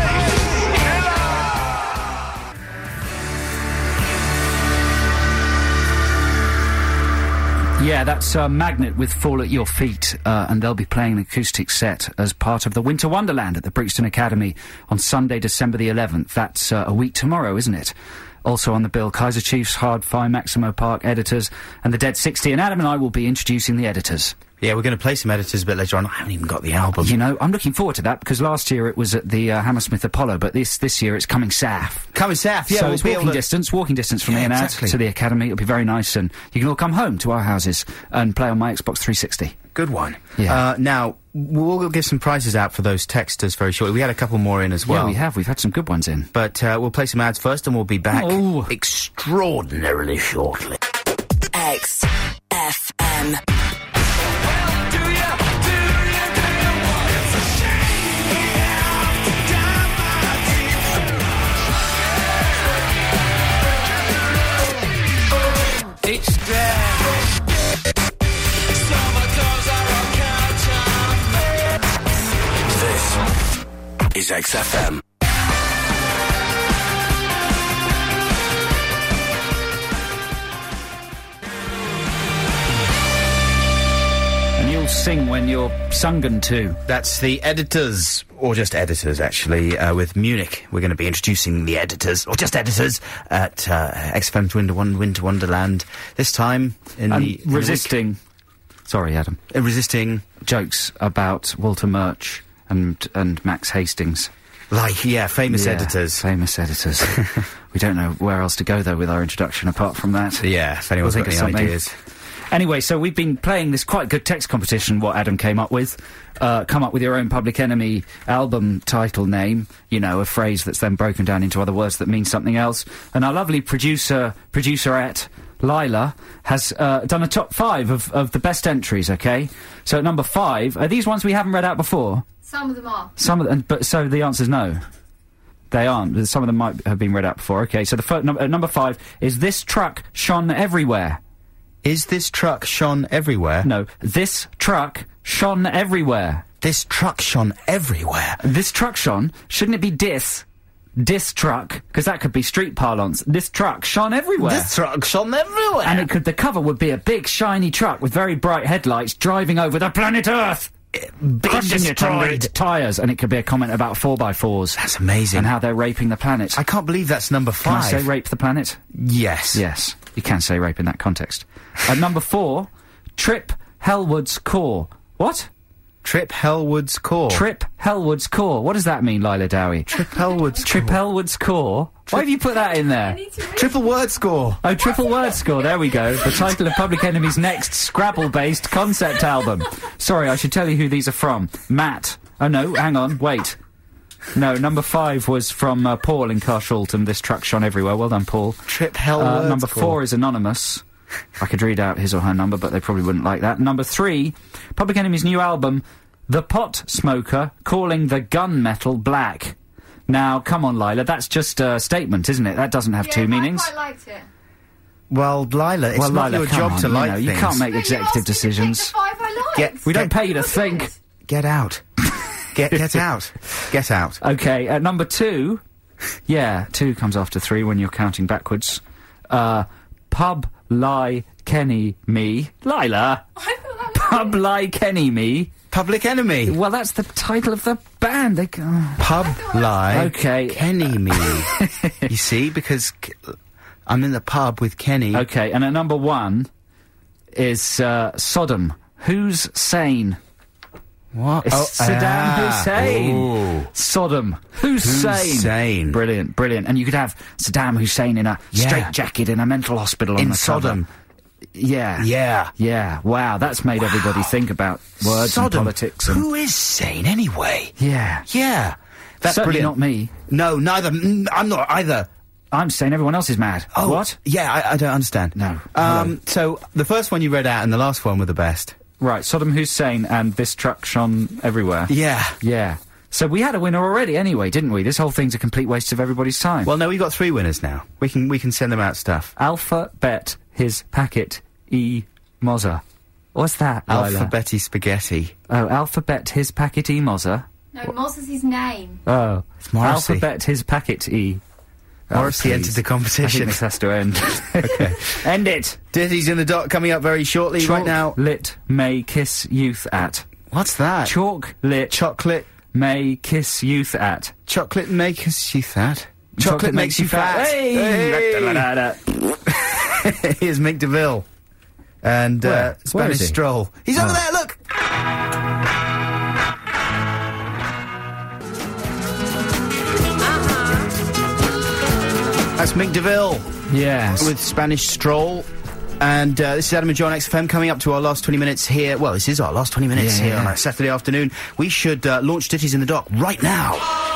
Yeah, that's Magnet with Fall at Your Feet, and they'll be playing an acoustic set as part of the Winter Wonderland at the Brixton Academy on Sunday, December the 11th. That's a week tomorrow, isn't it? Also on the bill, Kaiser Chiefs, Hard-Fi, Maximo Park, Editors, and the Dead 60, and Adam and I will be introducing the Editors. Yeah, we're going to play some Editors a bit later on. I haven't even got the album. You know, I'm looking forward to that, because last year it was at the Hammersmith Apollo, but this year it's coming south. Coming south, yeah. So we'll it's be walking distance from Yeah, me and Ad exactly. to the Academy. It'll be very nice, and you can all come home to our houses and play on my Xbox 360. Good one. Yeah. Now, we'll give some prizes out for those texters very shortly. We had a couple more in as well. Yeah, we have. We've had some good ones in. But we'll play some ads first, and we'll be back extraordinarily shortly. XFM. This is XFM. And you'll sing when you're sungen to. That's the Editors, or just Editors, actually, with Munich. We're going to be introducing the Editors, or just Editors, at XFM's Winter Wonderland. This time in the resisting. Sorry, Adam. Resisting jokes about Walter Murch and Max Hastings. Like, yeah, famous editors. Famous editors. We don't know where else to go, though, with our introduction, apart from that. Yeah, if anyone's got any ideas. Anyway, so we've been playing this quite good text competition, what Adam came up with. Come up with your own Public Enemy album title name, you know, a phrase that's then broken down into other words that mean something else. And our lovely producerette, Lila, has done a top 5 of the best entries, okay? So at number 5, are these ones we haven't read out before? Some of them are. Some of them, but so the answer's no. They aren't. Some of them might have been read out before. Okay, so the first number 5 is This Truck Shone Everywhere. Is this truck shone everywhere? No, this truck shone everywhere. This truck shone everywhere? This truck shone? Shouldn't it be dis truck? Because that could be street parlance. This truck shone everywhere. This truck shone everywhere. And the cover would be a big shiny truck with very bright headlights driving over the planet Earth. Crushing it under its tyres, and it could be a comment about 4x4s. That's amazing. And how they're raping the planet. I can't believe that's number 5. Can I say rape the planet? Yes. Yes, you can say rape in that context. At number 4, Trip Hellwood's Core. What? Trip Hellwood's Core. Trip Hellwood's Core. What does that mean, Lila Dowie? Trip Hellwood's Trip Hellwood's Core? Why have you put that in there? Triple word score. Oh, triple word score. There we go. The title of Public Enemy's next Scrabble-based concept album. Sorry, I should tell you who these are from. Matt. Oh, no, hang on, wait. No, number 5 was from Paul in Carshalton. This truck shone everywhere. Well done, Paul. Trip hell words Number call. 4 is Anonymous. I could read out his or her number, but they probably wouldn't like that. Number 3, Public Enemy's new album, The Pot Smoker, calling the gun metal black. Now, come on, Lila, that's just a statement, isn't it? That doesn't have two meanings. I quite liked it. Well, Lila, it's not your come job on, to like you things. can't make executive decisions. We don't pay you to think. Get out. Get out. Get out. Okay, at number 2, 2 comes after 3 when you're counting backwards. Pub Lie Kenny Me. Lila! Pub Lie Kenny Me. Public Enemy. Well, that's the title of the band. Pub Lie Okay. Kenny Me. You see, because I'm in the pub with Kenny. Okay, and at number 1 is Sodom. Who's sane? What? It's Saddam Hussein. Ooh. Sodom. Who's sane? Brilliant, brilliant. And you could have Saddam Hussein in a straitjacket in a mental hospital in on the Sodom. cover. Yeah. Yeah. Yeah. Wow, that's made everybody think about words Sodom. and politics. And Who is sane anyway? Yeah. Yeah. That's certainly brilliant. not me. No, neither. I'm not either. I'm saying everyone else is mad. Oh, what? Yeah, I don't understand. No. So the first one you read out and the last one were the best. Right, Saddam Hussein and this truck shone everywhere. Yeah. Yeah. So we had a winner already anyway, didn't we? This whole thing's a complete waste of everybody's time. Well, no, we've got 3 winners now. We can send them out stuff. Alphabet his packet E Mozza. What's that, Lila? Alphabetty spaghetti. Oh, Alphabet his packet E Mozza. No, Moss is his name. Oh. It's Morrissey. Alphabet his packet E. Morrissey entered the I competition. think this has to end. Okay. End it! Ditties in the Dock coming up very shortly. Right now. Chocolate may kiss youth at. What's that? Chocolate may kiss youth at. Chocolate makes you fat. Chocolate makes you fat. Hey! Here's Mick DeVille. And Where Spanish is he? Stroll. He's over there, look! That's Mick DeVille. Yes. With Spanish Stroll. And this is Adam and John XFM coming up to our last 20 minutes here. Well, this is our last 20 minutes here on a Saturday afternoon. We should launch Ditties in the Dock right now.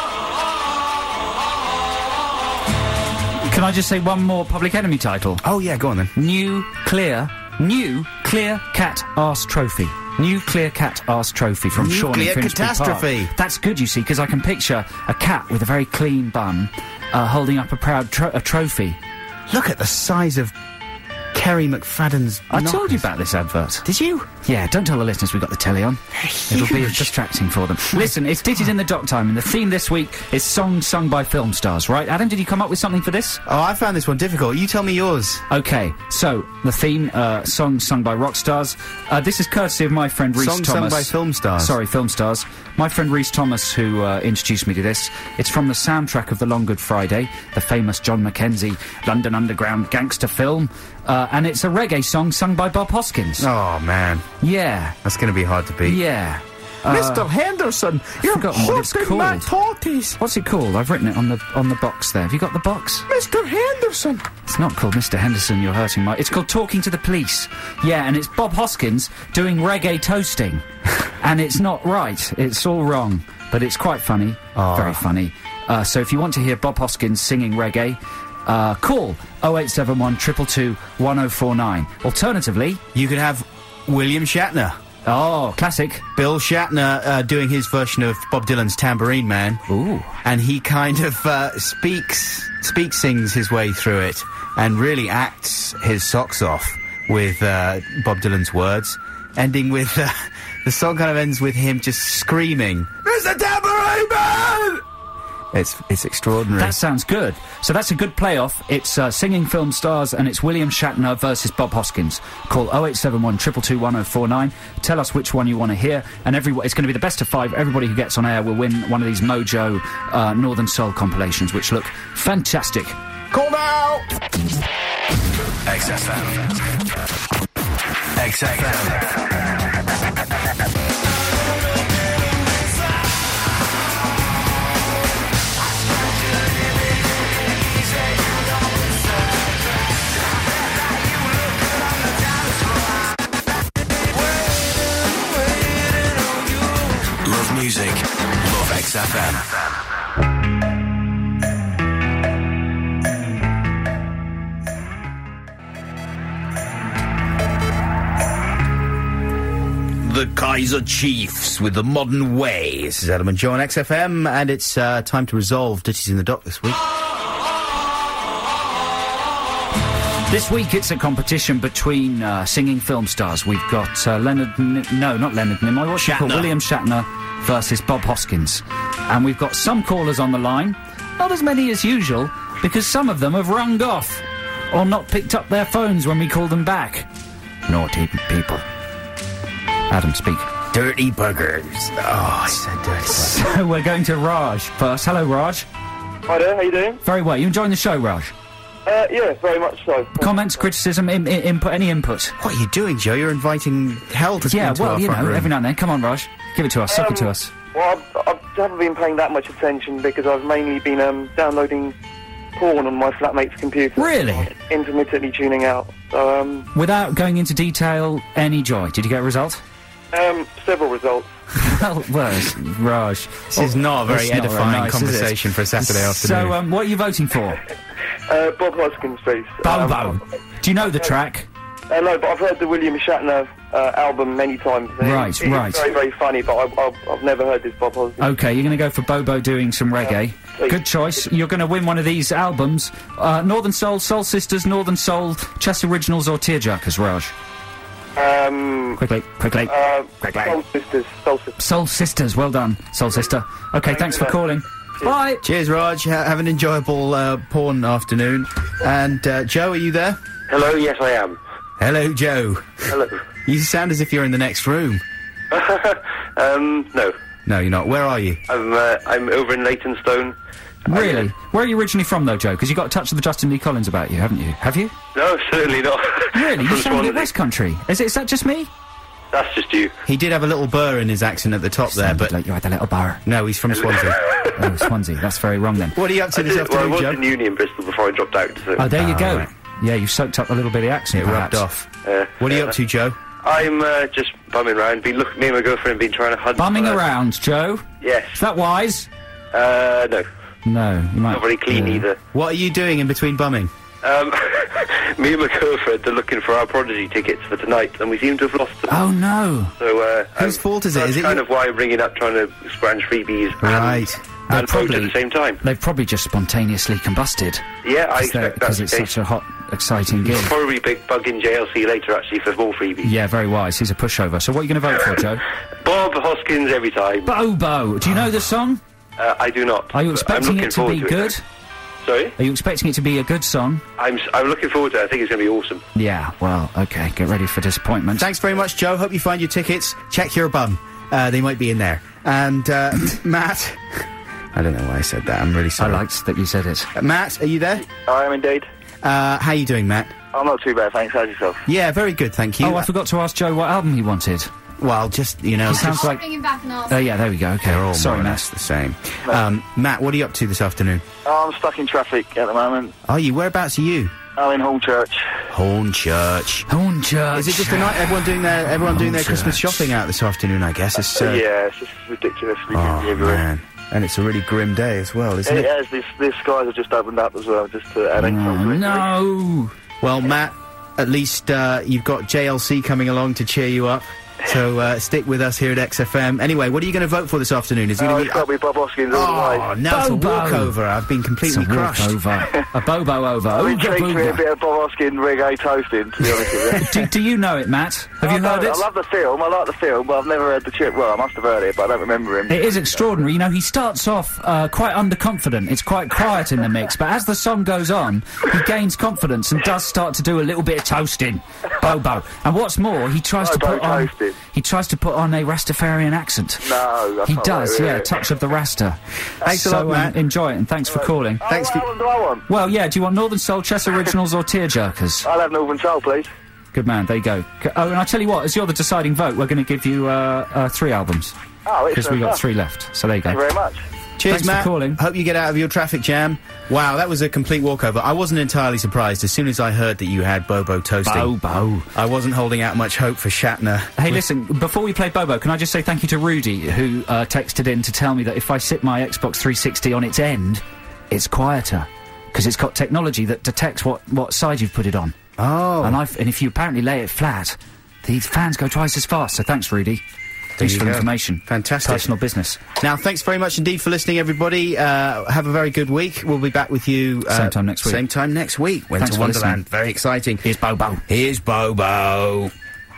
Can I just say one more Public Enemy title? Oh, yeah, go on then. New Clear Cat Arse Trophy. Nuclear Cat Arse Trophy from Sean in Nuclear Finsbury catastrophe. Park. That's good, you see, because I can picture a cat with a very clean bum holding up a proud trophy. Look at the size of Kerry McFadden's I knockers. told you about this advert. Did you? Yeah, don't tell the listeners we've got the telly on. It'll be distracting for them. Listen, it's Ditties in the Dock time, and the theme this week is songs sung by film stars, right? Adam, did you come up with something for this? Oh, I found this one difficult. You tell me yours. Okay, so the theme, songs sung by rock stars. This is courtesy of my friend Rhys Songs Thomas. sung by film stars. Sorry, film stars. My friend Rhys Thomas, who introduced me to this. It's from the soundtrack of The Long Good Friday, the famous John Mackenzie London Underground gangster film. And it's a reggae song sung by Bob Hoskins. Oh, man. Yeah. That's going to be hard to beat. Yeah. Mr. Henderson, you're forgotten what it's hosting my called. torties. What's it called? I've written it on the box there. Have you got the box? Mr. Henderson. It's not called Mr. Henderson, you're hurting my... It's called Talking to the Police. Yeah, and it's Bob Hoskins doing reggae toasting. And it's not right. It's all wrong. But it's quite funny. Oh. Very funny. So if you want to hear Bob Hoskins singing reggae, call 0871 222 1049. Alternatively... You could have William Shatner. Oh, classic. Bill Shatner doing his version of Bob Dylan's Tambourine Man. Ooh. And he kind of sings his way through it and really acts his socks off with Bob Dylan's words, ending with the song kind of ends with him just screaming, "Mr. Tambourine Man!" It's extraordinary. That sounds good. So that's a good playoff. It's singing film stars, and it's William Shatner versus Bob Hoskins. Call 0871 222 1049. Tell us which one you want to hear, and it's going to be the best of 5. Everybody who gets on air will win one of these Mojo Northern Soul compilations, which look fantastic. Call now! XFM. Love music. Love XFM. the Kaiser Chiefs with the modern way. This is Adam and Joe on XFM, and it's time to resolve Ditties in the Dock this week. This week it's a competition between singing film stars. We've got not Leonard Nimoy, what's he called? William Shatner versus Bob Hoskins. And we've got some callers on the line, not as many as usual, because some of them have rung off or not picked up their phones when we call them back. Naughty people. Adam, speak. Dirty buggers. Oh, I said dirty buggers. So we're going to Raj first. Hello, Raj. Hi there, how you doing? Very well. You enjoying the show, Raj? Yeah, very much so. Comments, criticism, input, any input? What are you doing, Joe? You're inviting hell to Yeah, into well, our you front know, room. every now and then. Come on, Raj. Give it to us. Suck it to us. Well, I haven't been paying that much attention because I've mainly been downloading porn on my flatmate's computer. Really? Intermittently tuning out. So, Without going into detail, any joy. Did you get a result? several results. well, Raj. This is not a very It's not edifying nice, is it? conversation for a Saturday afternoon. So, what are you voting for? Bob Hoskins, please. Bobo. Do you know the track? No, but I've heard the William Shatner album many times. Right, It's right. very, very funny, but I've never heard this Bob Hoskins. Okay, you're going to go for Bobo doing some reggae. Good choice. You're going to win one of these albums. Northern Soul, Soul Sisters, Northern Soul, Chess Originals or Tearjerkers, Raj? Quickly. Soul Sisters. Soul Sisters, well done, Soul Sister. Okay, thanks for calling. Bye. Cheers, Raj. Have an enjoyable porn afternoon. And Joe, are you there? Hello, yes I am. Hello, Joe. Hello. You sound as if you're in the next room. No. No, you're not. Where are you? I'm over in Leytonstone. Really? Where are you originally from, though, Joe? Because you got a touch of the Justin Lee Collins about you, haven't you? Have you? No, certainly not. Really? You From sound a bit Swansea. West Country. Is that just me? That's just you. He did have a little burr in his accent at the top there, but... like you had a little bar. No, he's from Swansea. Oh, Swansea. That's very wrong, then. What are you up to this afternoon, Well, I Joe? was in uni in Bristol before I dropped out. So. Oh, there you go. right. Yeah, you soaked up a little bit of the accent, It rubbed perhaps. off. What are you up to, Joe? I'm just bumming around. Me and my girlfriend have been trying to hunt... Bumming around, Joe? Yes. Is that wise? No. No, you might... Not very clean either. What are you doing in between bumming? Me and my girlfriend are looking for our Prodigy tickets for tonight, and we seem to have lost them. Oh, no. So, Whose fault is it? That's Is it kind you? of why I'm ringing up, trying to scrounge freebies Right. and vote at the same time. They've probably just spontaneously combusted. Yeah, I expect that's Because the it's case. such a hot, exciting gig. I'll probably bug in JLC later, actually, for more freebies. Yeah, very wise. He's a pushover. So what are you going to vote for, Joe? Bob Hoskins every time. Bobo. Do you know the song? I do not. Are you I'm expecting looking it to forward be it. good? Sorry? Are you expecting it to be a good song? I'm looking forward to it. I think it's going to be awesome. Yeah, well, okay. Get ready for disappointment. Thanks very much, Joe. Hope you find your tickets. Check your bum. They might be in there. And, Matt... I don't know why I said that. I'm really I sorry. liked that you said it. Matt, are you there? I am indeed. How you doing, Matt? I'm not too bad, thanks. How's yourself? Yeah, very good, thank you. Oh, I forgot to ask Joe what album he wanted. Well, just, you know... He sounds just- like... Bring him back and ask. Oh, yeah, there we go. Okay. They're all Sorry, more or Matt. less the same. Matt, what are you up to this afternoon? I'm stuck in traffic at the moment. Are you? Whereabouts are you? I'm in Hornchurch. Hornchurch. Hornchurch. Is it just a night everyone doing their Christmas shopping out this afternoon, I guess? It's, Yeah, it's just ridiculously Oh, busy everywhere. man. And it's a really grim day as well, isn't it? It has. These skies have just opened up as well, just to add insult to injury. No! Well, Matt, at least you've got JLC coming along to cheer you up. So stick with us here at XFM. Anyway, what are you going to vote for this afternoon? Is it Oh, going it's to got to be Bob Hoskins all the Oh, way. no, it's a Bobo. walkover. I've been completely It's a crushed. walkover. A Bobo over. I'm Ooga intrigued to hear a booga. bit of Bob Hoskins reggae toasting, to be honest with you. Do you know it, Matt? Have you heard it? I love the film, I like the film, but I've never heard the chip. Well, I must have heard it, but I don't remember him. It is extraordinary. You know, he starts off quite underconfident. It's quite quiet in the mix, but as the song goes on, he gains confidence and does start to do a little bit of toasting. Bobo. And what's more, he tries to Bobo put on... toasting. He tries to put on a Rastafarian accent. No, that's He not does, right, yeah, really. touch of the Rasta. Thanks a so, lot, Matt. enjoy it, and thanks for calling. Thanks What for... album do I want? Well, yeah, do you want Northern Soul, Chess Originals or Tearjerkers? I'll have Northern Soul, please. Good man, there you go. Oh, and I tell you what, as you're the deciding vote, we're going to give you 3 albums. Oh, Because we got excellent 3 left, so there you Thank go. you very much. Cheers, Thanks for Matt. calling. Hope you get out of your traffic jam. Wow, that was a complete walkover. I wasn't entirely surprised. As soon as I heard that you had Bobo toasting, Bobo. I wasn't holding out much hope for Shatner. Hey, listen, before we play Bobo, can I just say thank you to Rudy, who texted in to tell me that if I sit my Xbox 360 on its end, it's quieter. Because it's got technology that detects what side you've put it on. Oh. And if you apparently lay it flat, the fans go twice as fast, so thanks, Rudy. Useful information. Fantastic. Personal business. Now, thanks very much indeed for listening, everybody. Have a very good week. We'll be back with you... same time next week. Same time next week. Winter Wonderland. Very exciting. Here's Bobo. Here's Bobo.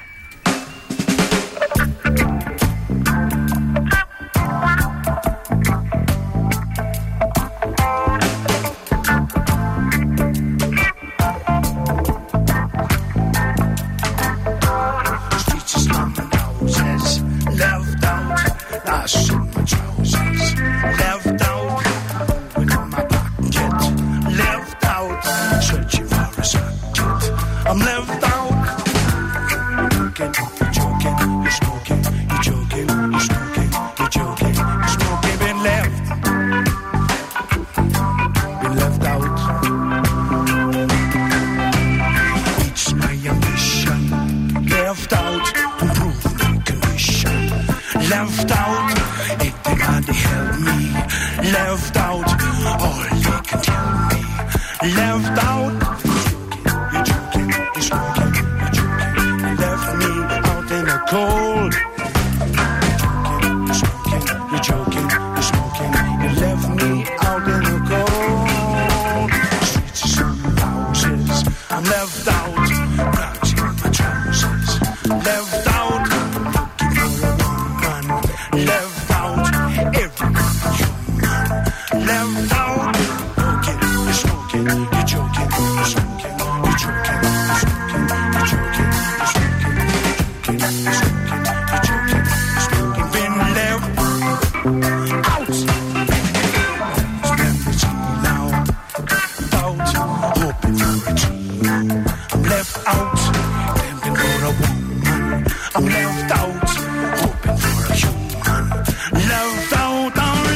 I'm left out. You're joking, you're smoking, you're joking, you're smoking, you're joking, you're smoking, been left out. It's my ambition, left out to improve my condition. Left out, ain't nobody help me. Left out, all they can tell me. Left out. Cold. You're smoking, you're joking, you're smoking. You left me out in the cold. Streets of some houses, I'm left out. Crouching in my trousers, left out. Looking for a woman, left out. Everyone human, left out. You're smoking, you're joking, you're smoking, you're joking, you're smoking, you're joking, you're smoking. I'm left out, hoping for a human. Left out, I'm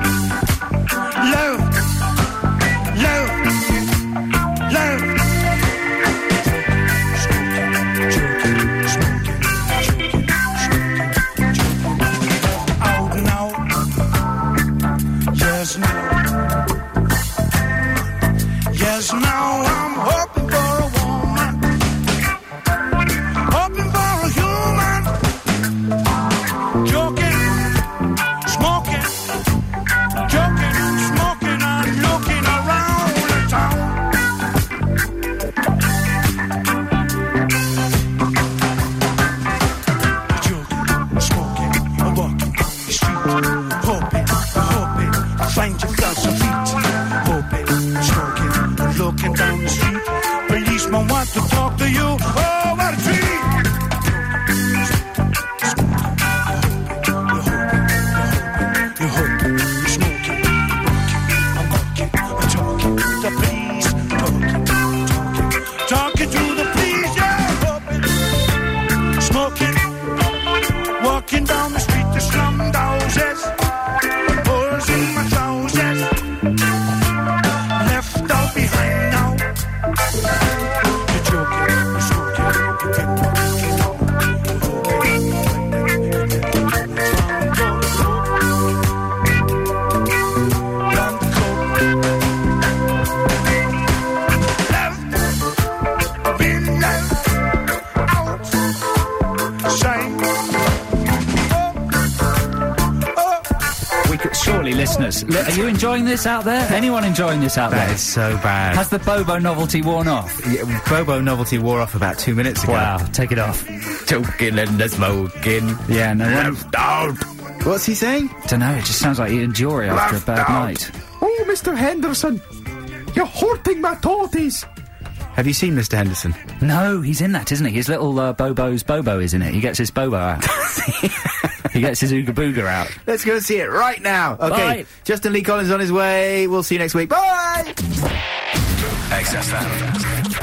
left. Smoking, out now. Yes, now I'm hoping for a woman. Hoping for a human. Joking, smoking, and looking around the town. Joking, smoking, and walking down the street. Hoping, I find you got some feet. Hoping, smoking, and looking down the street. Policeman want to talk to you. Oh, what a treat! Talking to the police, yeah, hoping, smoking, walking down the street to slummed houses, holes in my trousers, left out behind now. You're joking, you're smoking, you're getting Surely, listeners, are you enjoying this out there? Anyone enjoying this out there? That is so bad. Has the Bobo novelty worn off? Yeah, Bobo novelty wore off about 2 minutes ago. Wow, take it off. Joking and the smoking. Yeah, no one... Left out. What's he saying? Dunno, it just sounds like Ian Jory after a bad night. Oh, Mr. Henderson, you're hurting my toties. Have you seen Mr. Henderson? No, he's in that, isn't he? His little Bobo's Bobo is in it. He gets his Bobo out. He gets his Ooga Booga out. Let's go see it right now. Okay, Bye. Justin Lee Collins on his way. We'll see you next week. Bye! XFM.